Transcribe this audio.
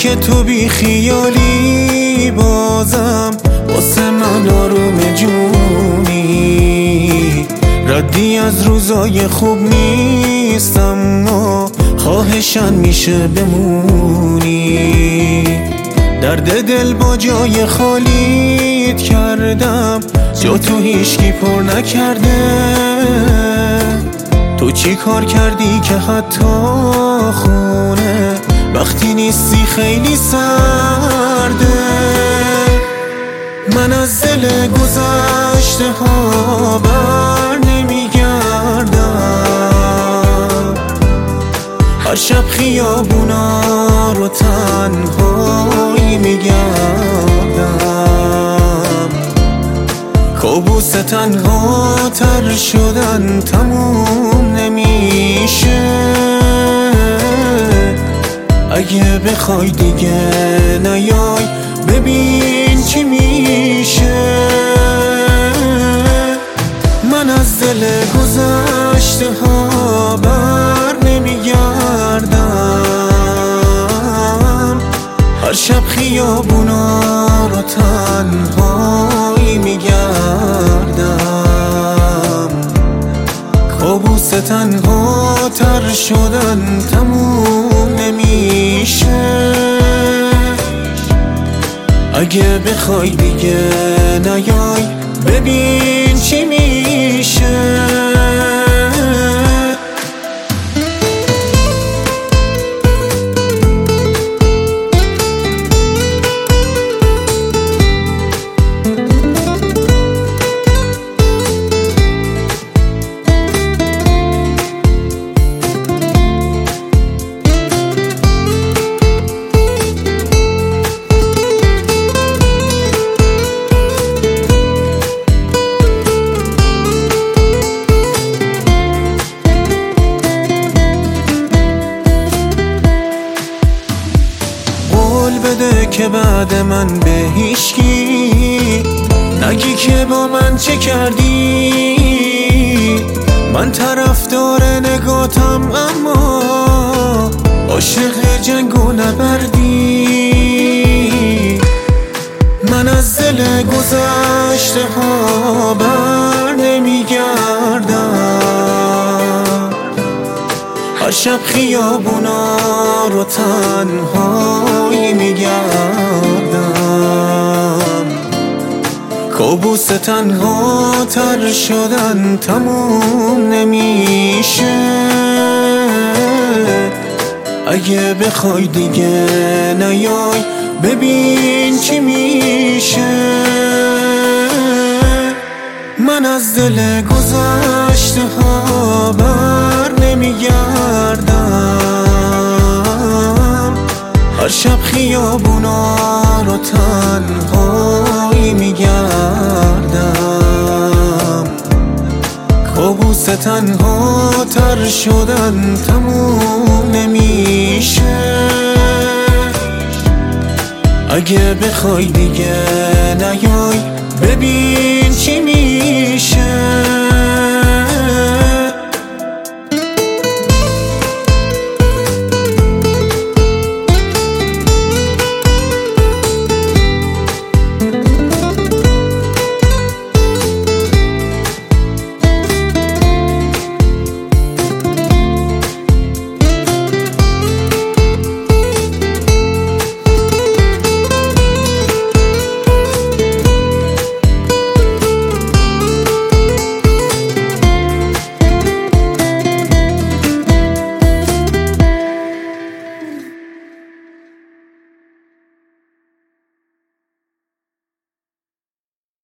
که تو بی خیالی بازم واسه من آروم جونی. ردی از روزای خوب نیستم و خواهشن میشه بمونی. درد دل با جای خالیت کردم، جا تو هیچکی پر نکرده. تو چی کار کردی که حتی خونه وقتی نیستی خیلی سرده؟ من از دل گذشته ها بر نمیگردم، هر شب خیابونا رو تنهایی میگردم. کابوس تنها تر شدن تموم نمیشه، اگه بخوای دیگه نیای ببین چی میشه. من از دل گذشته ها بر نمیگردم، هر شب خیابونا رو تنهایی میگردم. کابوس تنها تر شدن تموم نمیشه، اگه بخوای دیگه نیای ببین چی میشه. بده که بعد من به هیچکی نگی که با من چه کردی. من طرفدار نگاتم اما عاشق جنگ و نبردی. من از دل گذشته ها بر نمیگردم، هر شب خیابونا رو تنهایی میگردم. کابوس تنها تر شدن تموم نمیشه، اگه بخوای دیگه نیای ببین چی میشه. من از دل گذشته ها بر نمیگردم، هر شب خیابونا رو تنهایی میگردم. کابوس تنها تر شدن تموم نمیشه، اگه بخوای دیگه نیای ببین